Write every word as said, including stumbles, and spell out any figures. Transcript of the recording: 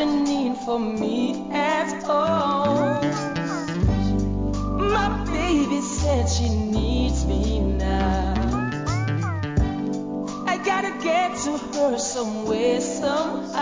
a need for me at all. My baby said she needs me now. I gotta get to her some way, somehow.